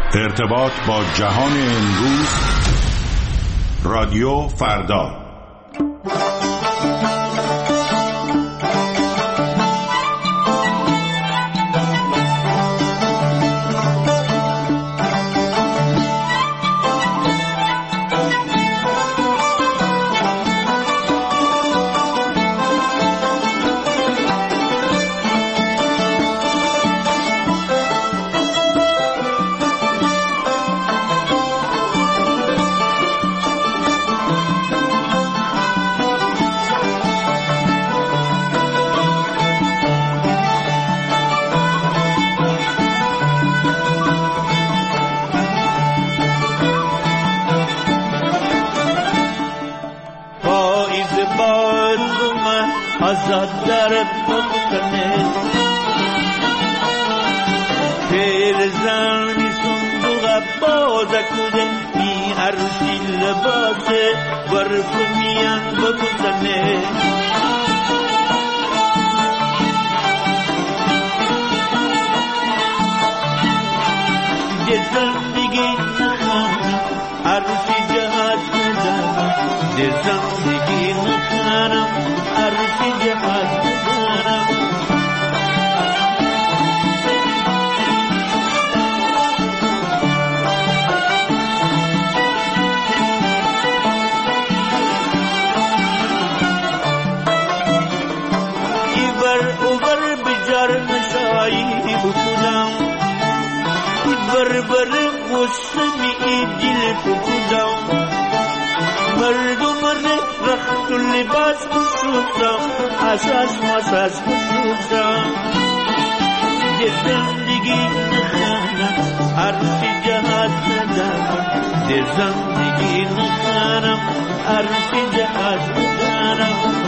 ارتباط با جهان امروز. رادیو فردا. azad darab bakane Perzani sunduğa boza kude mi arshi labase varfumiyan bakane Ye zindagi nakhana arshi jahat nazar Ye zindagi nakhana arshi jahat nazar Ibar ubar bijar nasai bukulam Ibar musmi idil bukulam Mardumar rakhtul libas kusudam asas masas kusudam Ye zindagi nakhana arshi jahat nazar Ye zindagi nakhana arshi jahat nazar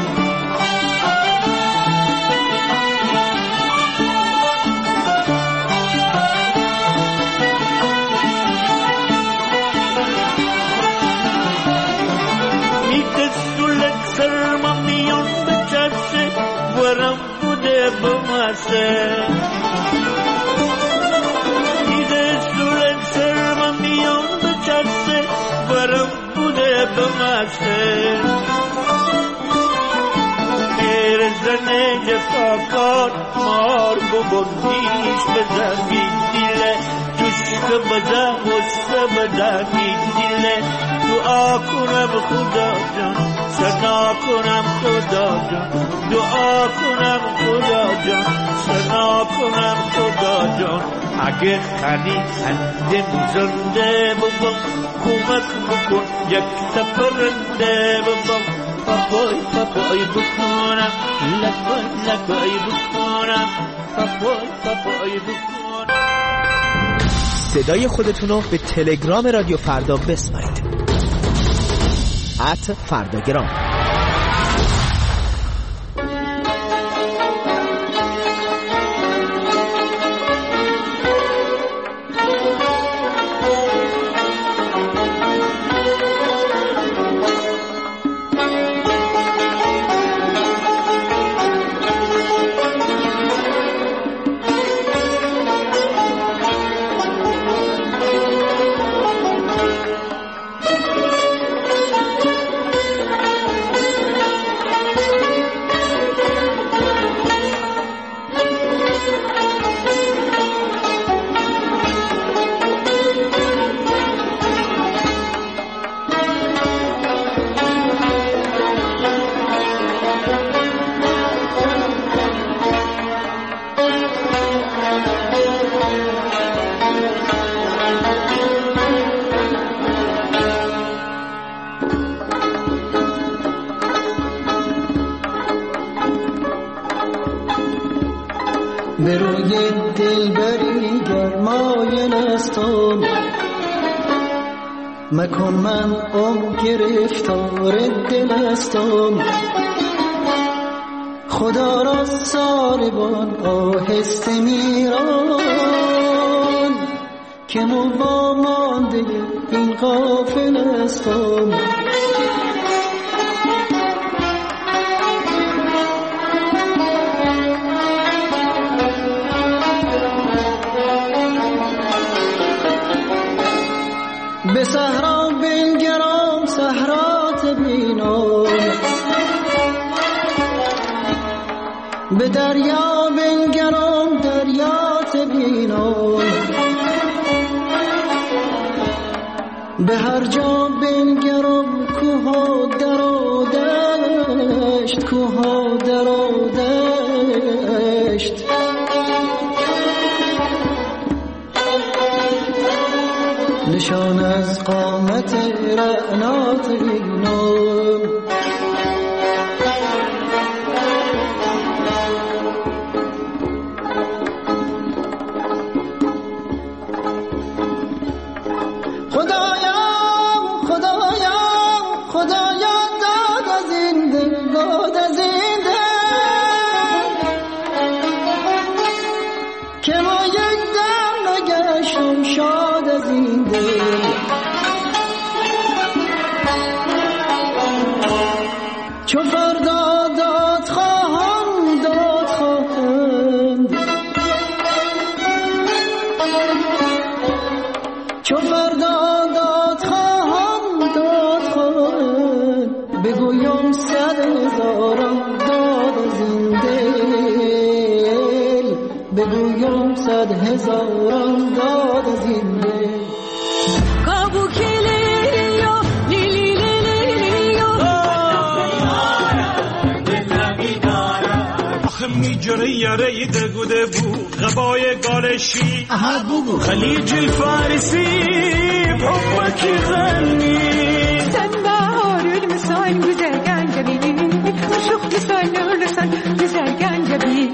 Sarmamiyon bachase varam kude bamase Ide sulen sarmamiyon bachase varam kude bamase Erzane jafakar mar bubundish bazami dile Tushka bada musta bada dile Dua kunam khuda jan Sana kunam khuda jan Dua kunam khuda jan Sana kunam khuda jan Age khani andem zande bubam Kumak bukun yakta parande bubam Papoy papoy bukunam Lakoy lakoy bukunam Papoy papoy bukunam صدای خودتون رو به تلگرام رادیو فردا بسپارید @فرداگرام به روی دلبری گرمای نستم مکن من گرفتار دل استم خدا را ساربان آهسته میران که موا مانده این غافل استم به صحرا بنگرم صحرات بینم، به دریا بنگرم دریات بینم، به هر جا بنگرم کوه و در و دشت، کوه و در و دشت. نشان از قامت رعنات بینم، چو فردا داد خواهم داد خواهند، چو فردا داد خواهم داد خواهند، بگویم 100,000 داد از این دل، بگویم 100,000 داد از این دل. میجره یاره دگوده بو غبای گالشی خلیج الفارسی بحبك غني sen baharül misal güzel gencebi aşık misal nursan güzel gencebi.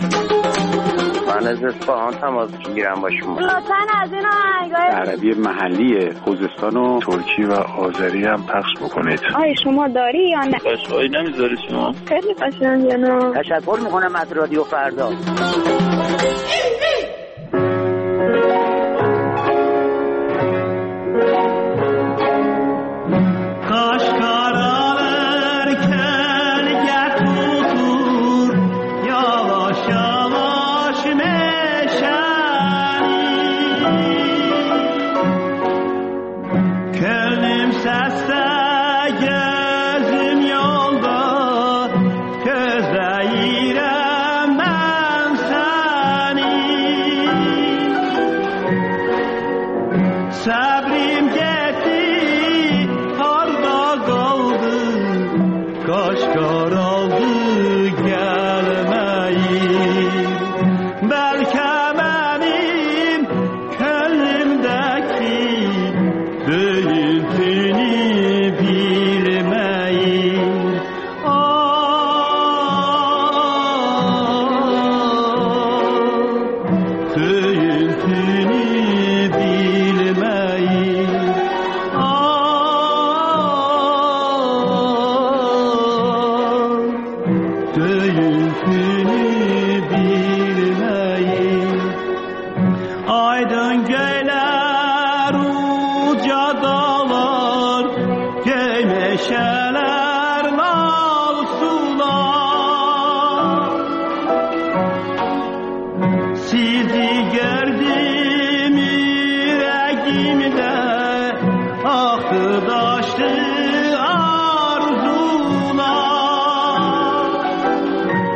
من از اصفهان تماس میگیرم با شما. لطفاً از این آهنگای عربی محلی خوزستان و ترکی و آذری هم پخش بکنید. آیا شما داری یا نه؟ قشقایی نمیذاری شما؟ خیلی قشنگه نه؟ تشکر میکنم از رادیو فردا.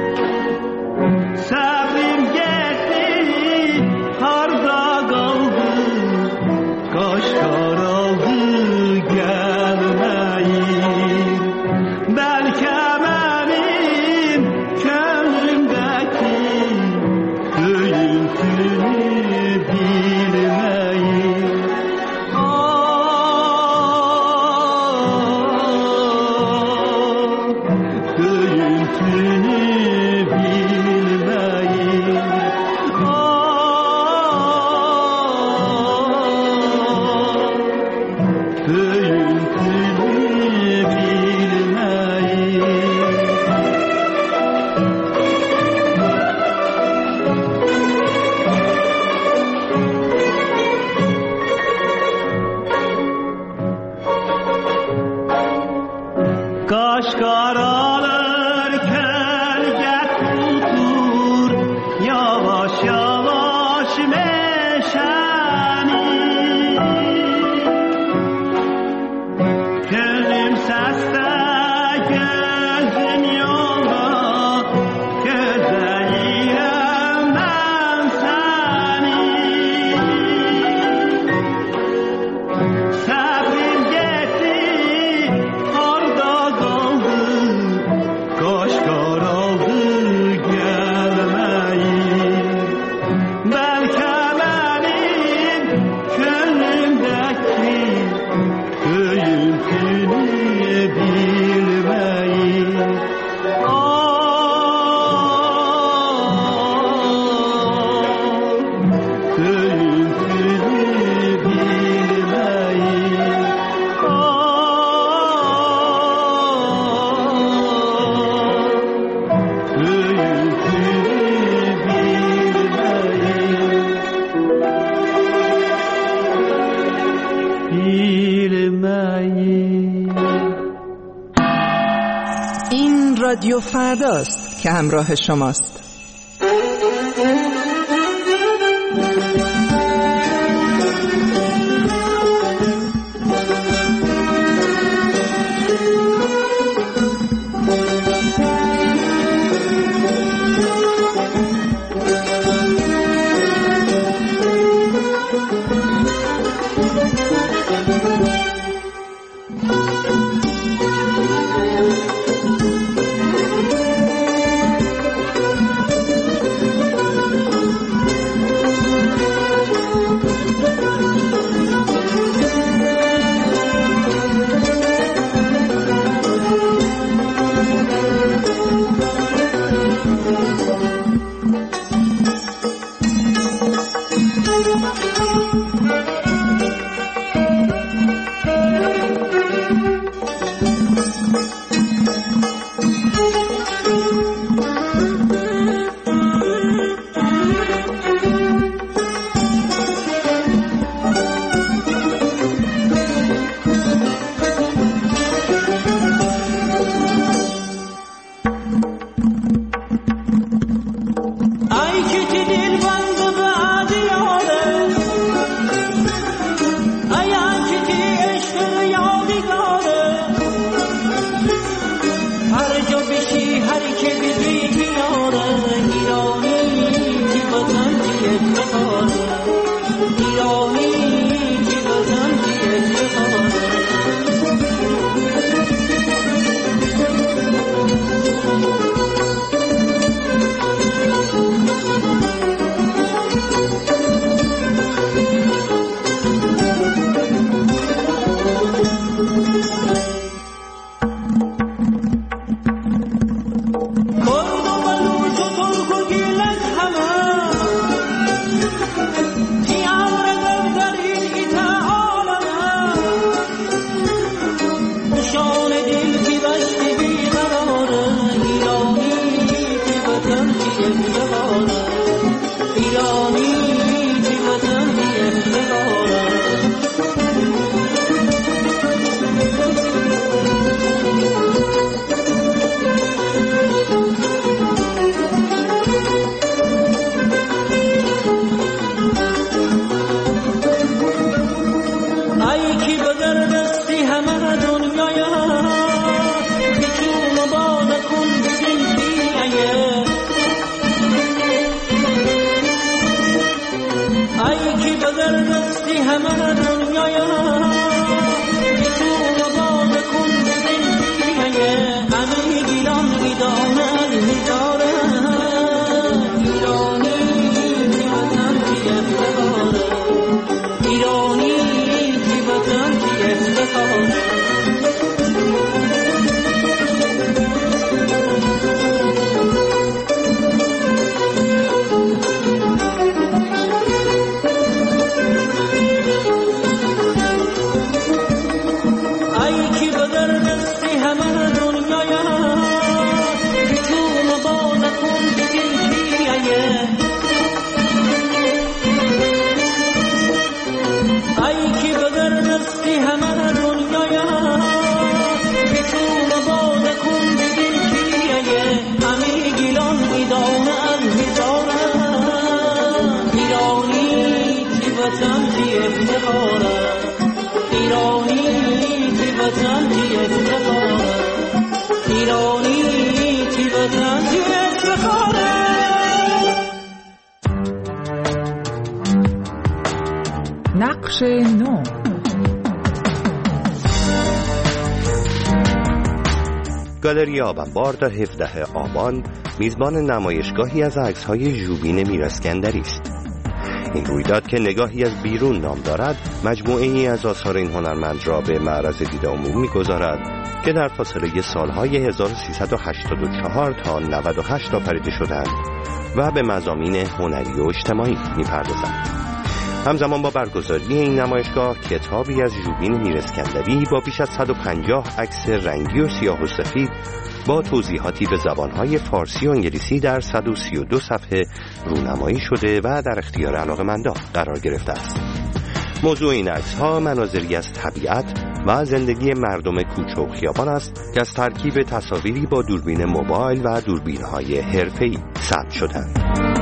Sabrim gitti, harda kaldı پیر مایی. این رادیو فرداست که همراه شماست. نقش نو. گالری آبانبار در 17 آبان میزبان نمایشگاهی از عکس‌های ژوبین میراسکندری است. این رویداد که نگاهی از بیرون نام دارد، مجموعه‌ای از آثار این هنرمند را به معرض دید عموم می‌گذارد که در فاصله سال‌های 1384 تا 98 آفریده شدند و به مضامین هنری و اجتماعی می‌پردازند. همزمان با برگزاری این نمایشگاه، کتابی از ژوبین میراسکندری با بیش از 150 عکس رنگی و سیاه و سفید با توضیحاتی به زبانهای فارسی و انگلیسی در 132 صفحه رونمایی شده و در اختیار علاقه‌مندان قرار گرفته است. موضوع این عکس‌ها مناظری از طبیعت و زندگی مردم کوچه و خیابان است که از ترکیب تصاویری با دوربین موبایل و دوربین‌های حرفه‌ای ثبت شدند.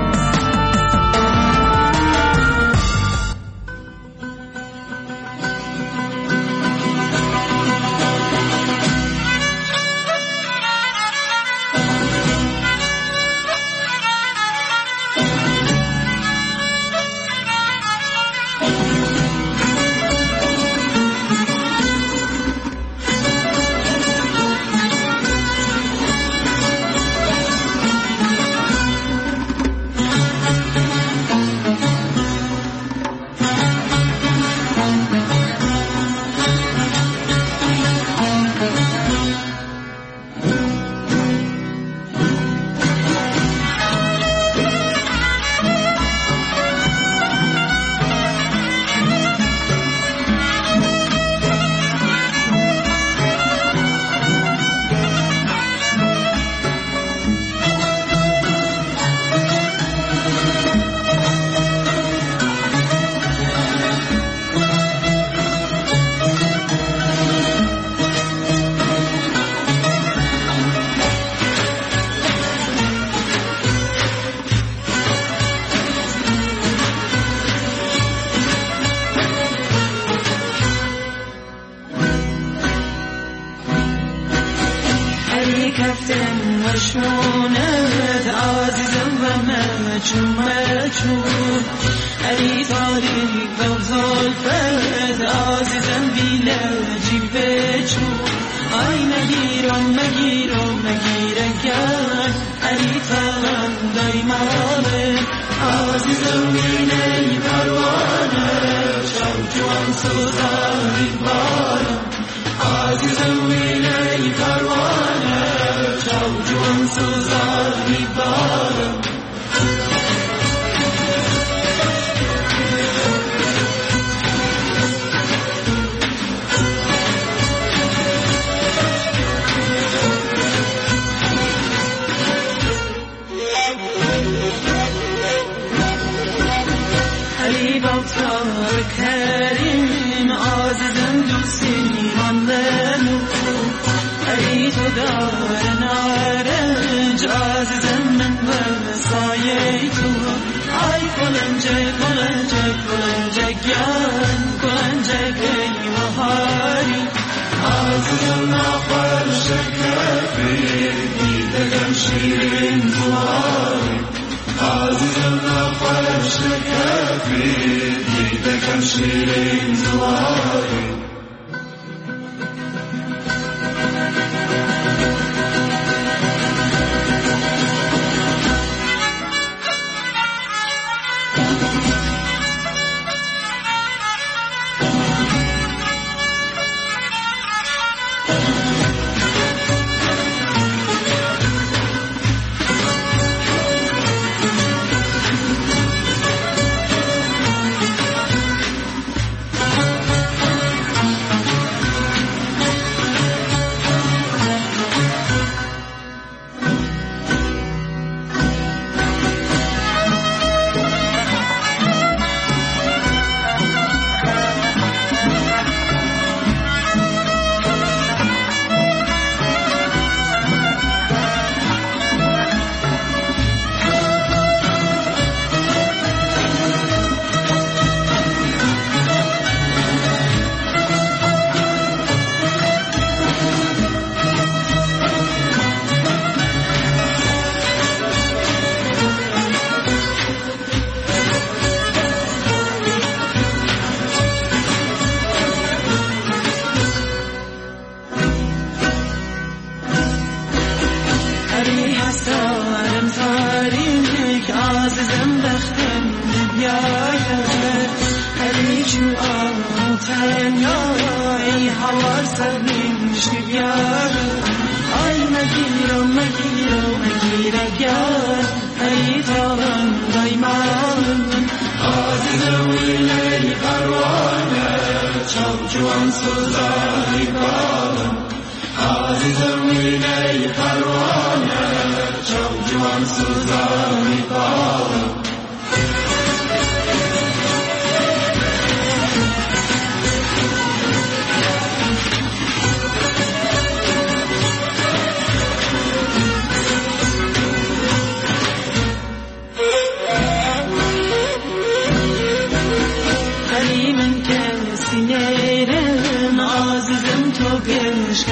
مشمونت عزیزم و مچون ای تاریک و زلفت عزیزم بیلجی بچون ای مگیرم کرد ای تغندای ماله عزیزم بینی پروانه جوان سوزاری بارم عزیزم بینی پروانه جوان سوزاری بارم حبیبتار کریم عزیزم دوستی ماندنو ای تو دار نارنج عزیزم من و سایه تو ای کلنجک ای مهاری عزیزم نخور شکفی دیدگم شیرین زواری عزیزم نخور شکفی دیدگم شیرین زواری جوان سوزاری بارم عزیزم وینه پروانه جوان سوزاری بارم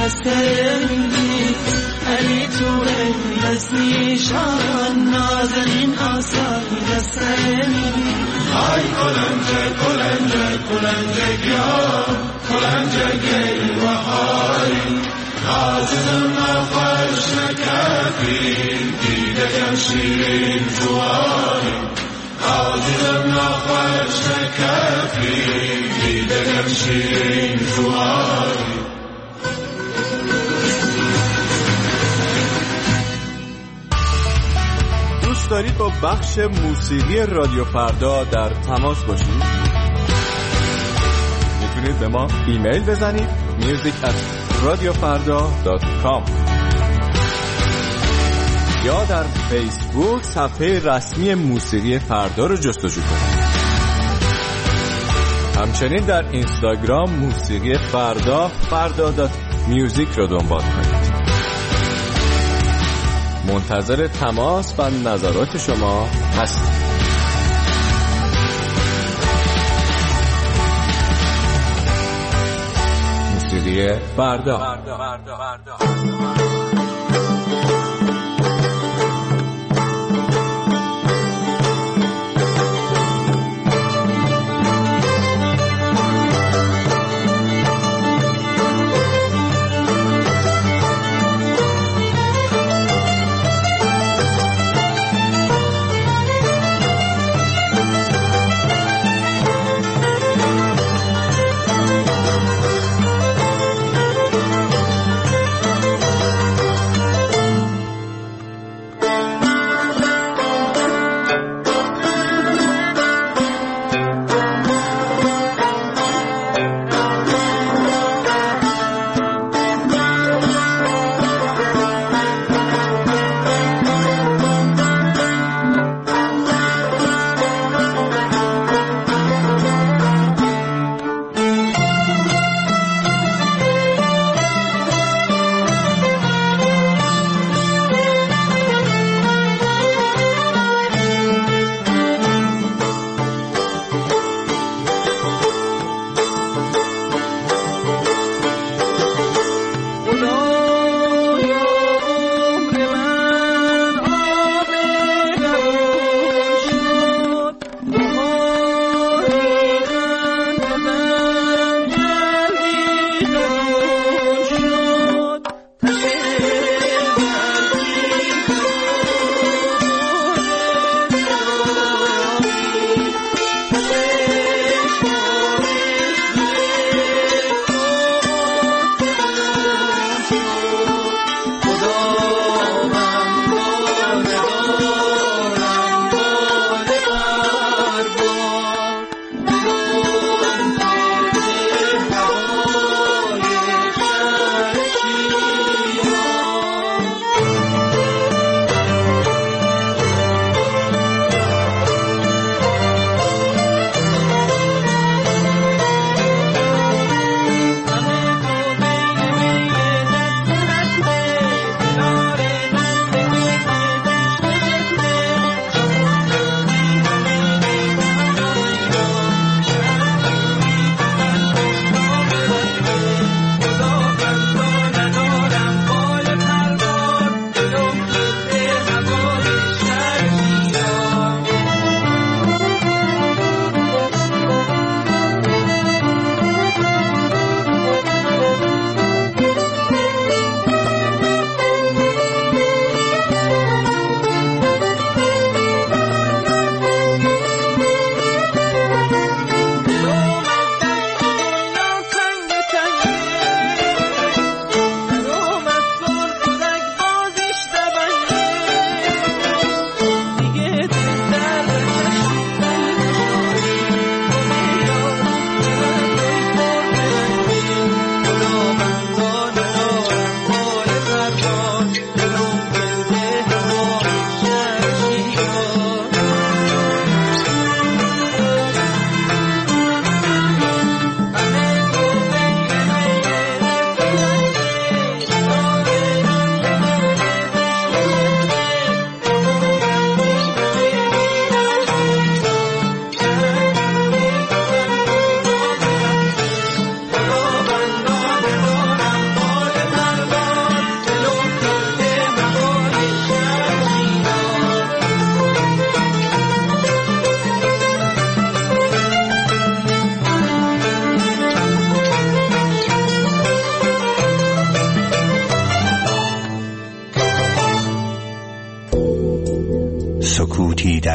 دستمی علی توره دست نیشان نازنین آسان دستمی ای کلنجه کلنجه کلنجه گیا کلنجه گی و هاری عزیزم نخوش نکفی دیدگم شیرین جواری عزیزم نخوش نکفی دیدگم شیرین جواری. دوست دارید با بخش موسیقی رادیو فردا در تماس باشید؟ میتونید به ما ایمیل بزنید music@radiofarda.com یا در فیسبوک صفحه رسمی موسیقی فردا رو جستجو کنید. همچنین در اینستاگرام موسیقی فردا فردا.music رو دنبال کنید. منتظر تماس و نظرات شما هستیم. موسیقی فردا.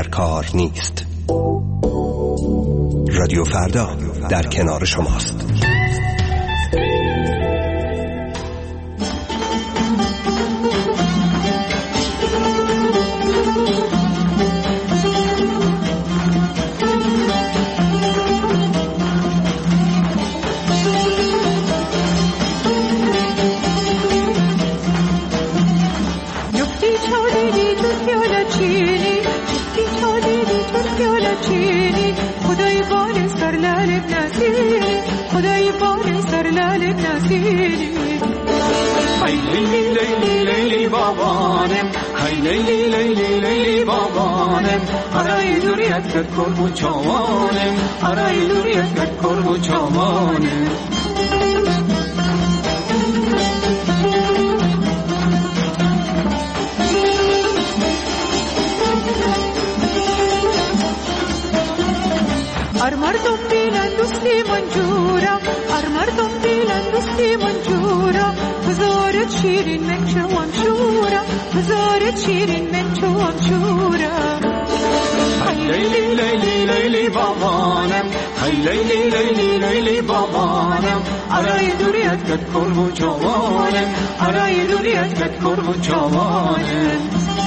کار نیست. رادیو فردا در کنار شماست. خدای بار سر لالب نسیلی های لیلی لیلی لیلی بابانم های لیلی لیلی لیلی بابانم آرای دوریت کرد کربو چاوانم آرای دوریت کرد کربو چاوانم مردم بیلن دوستی منجورم مردم بیلن دوستی منجورم بزارت شیرین من چوام شورم بزارت شیرین من چوام شورم های لیلی لیلی لیلی بابانم های لیلی لیلی لیلی بابانم آرای دوریت کرد کربو چاوانم آرای دوریت کرد کربو چاوانم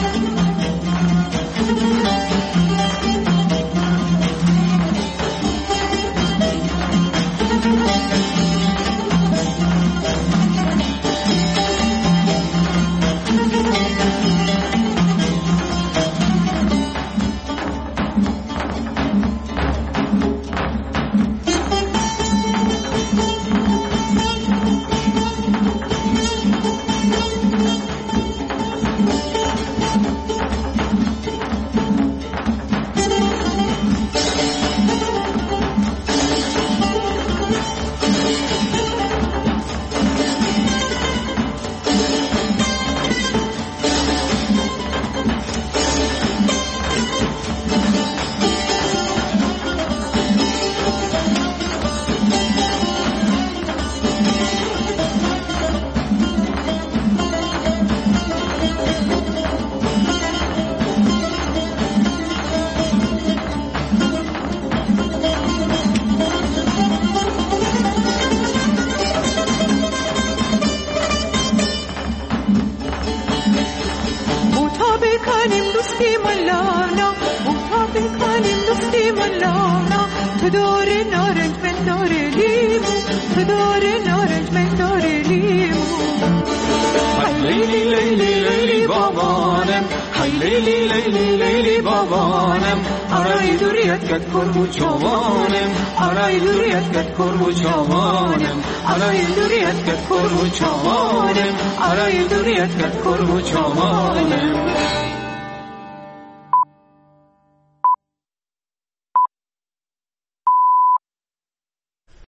تو داره نارنج من داره لیمو تو داره نارنج من داره لیمو های لیلی لیلی لیلی بابانم های لیلی لیلی لیلی بابانم آرای دوریت کرد کربو چاوانم آرای دوریت کرد کربو چاوانم آرای دوریت کرد کربو چاوانم آرای دوریت کرد کربو چاوانم